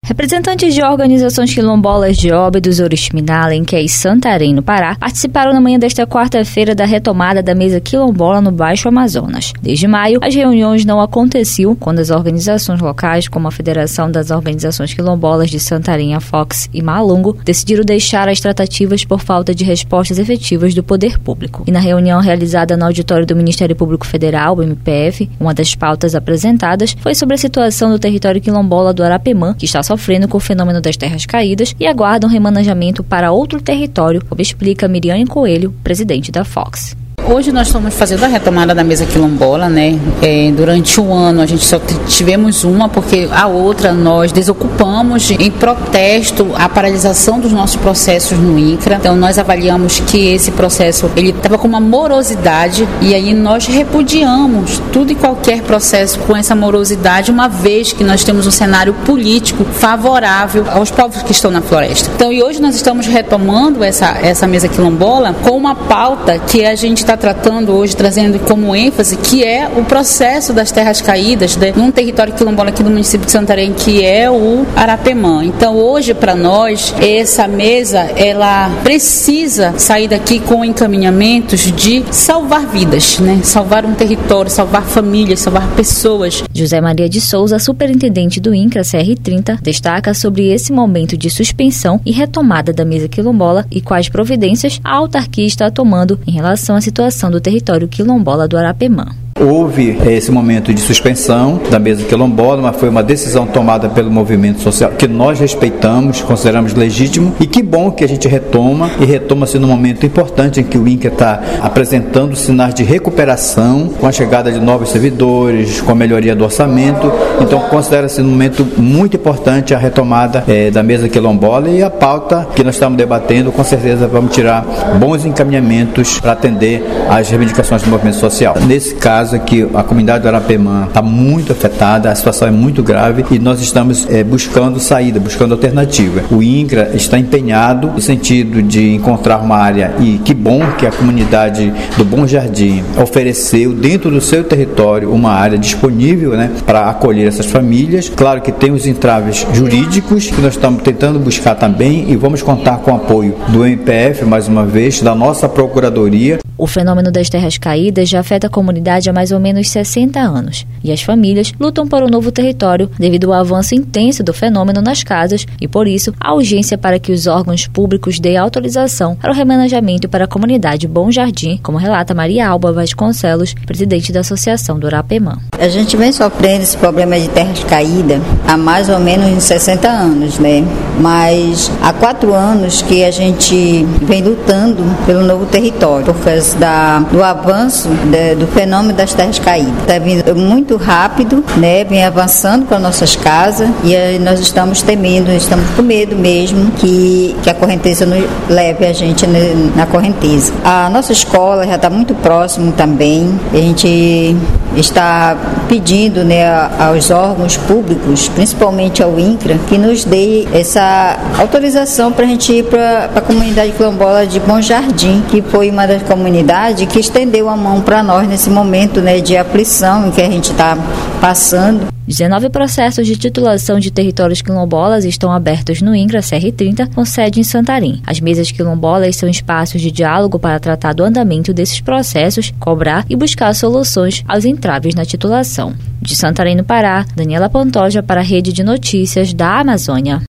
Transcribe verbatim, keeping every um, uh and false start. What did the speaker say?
Representantes de organizações quilombolas de Óbidos, Oriximiná, Lenqué e Santarém, no Pará, participaram na manhã desta quarta-feira da retomada da mesa quilombola no Baixo Amazonas. Desde maio, as reuniões não aconteciam quando as organizações locais, como a Federação das Organizações Quilombolas de Santarém, a Fox e Malungo, decidiram deixar as tratativas por falta de respostas efetivas do poder público. E na reunião realizada no auditório do Ministério Público Federal, o M P F, uma das pautas apresentadas foi sobre a situação do território quilombola do Arapemã, que está sofrendo com o fenômeno das terras caídas e aguarda um remanejamento para outro território, como explica Miriane Coelho, presidente da Fox. Hoje nós estamos fazendo a retomada da mesa quilombola, né? É, durante um ano a gente só tivemos uma, porque a outra nós desocupamos em protesto à paralisação dos nossos processos no INCRA. Então nós avaliamos que esse processo ele estava com uma morosidade e aí nós repudiamos tudo e qualquer processo com essa morosidade, uma vez que nós temos um cenário político favorável aos povos que estão na floresta. Então e hoje nós estamos retomando essa, essa mesa quilombola com uma pauta que a gente está tratando hoje, trazendo como ênfase, que é o processo das terras caídas, né, num território quilombola aqui do município de Santarém, que é o Arapemã. Então, hoje, para nós, essa mesa, ela precisa sair daqui com encaminhamentos de salvar vidas, né, salvar um território, salvar famílias, salvar pessoas. José Maria de Souza, superintendente do INCRA C R trinta, destaca sobre esse momento de suspensão e retomada da mesa quilombola e quais providências a autarquia está tomando em relação à situação do território quilombola do Arapemã. Houve esse momento de suspensão da mesa quilombola, mas foi uma decisão tomada pelo movimento social que nós respeitamos, consideramos legítimo, e que bom que a gente retoma, e retoma-se num momento importante em que o INCRA está apresentando sinais de recuperação, com a chegada de novos servidores, com a melhoria do orçamento. Então considera-se um momento muito importante a retomada é, da mesa quilombola, e a pauta que nós estamos debatendo, com certeza vamos tirar bons encaminhamentos para atender às reivindicações do movimento social. Nesse caso que a comunidade do Arapemã está muito afetada, a situação é muito grave e nós estamos é, buscando saída, buscando alternativa. O INCRA está empenhado no sentido de encontrar uma área, e que bom que a comunidade do Bom Jardim ofereceu dentro do seu território uma área disponível, né, para acolher essas famílias. Claro que tem os entraves jurídicos que nós estamos tentando buscar também, e vamos contar com o apoio do M P F, mais uma vez, da nossa Procuradoria. O fenômeno das terras caídas já afeta a comunidade há mais ou menos sessenta anos, e as famílias lutam por um novo território devido ao avanço intenso do fenômeno nas casas e, por isso, a urgência para que os órgãos públicos deem autorização para o remanejamento para a comunidade Bom Jardim, como relata Maria Alba Vasconcelos, presidente da Associação do Arapemã. A gente vem sofrendo esse problema de terras caídas há mais ou menos sessenta anos, né? Mas há quatro anos que a gente vem lutando pelo novo território, por causa da, do avanço de, do fenômeno das terras caídas. Está vindo muito rápido, né? Vem avançando para nossas casas, e aí nós estamos temendo, estamos com medo mesmo que, que a correnteza nos leve a gente na correnteza. A nossa escola já está muito próximo também. A gente está pedindo, né, aos órgãos públicos, principalmente ao INCRA, que nos dê essa autorização para a gente ir para a comunidade quilombola de Bom Jardim, que foi uma das comunidades que estendeu a mão para nós nesse momento, né, de aflição em que a gente está passando. dezenove processos de titulação de territórios quilombolas estão abertos no INCRA C R trinta, com sede em Santarém. As mesas quilombolas são espaços de diálogo para tratar do andamento desses processos, cobrar e buscar soluções aos entraves na titulação. De Santarém, no Pará, Daniela Pantoja para a Rede de Notícias da Amazônia.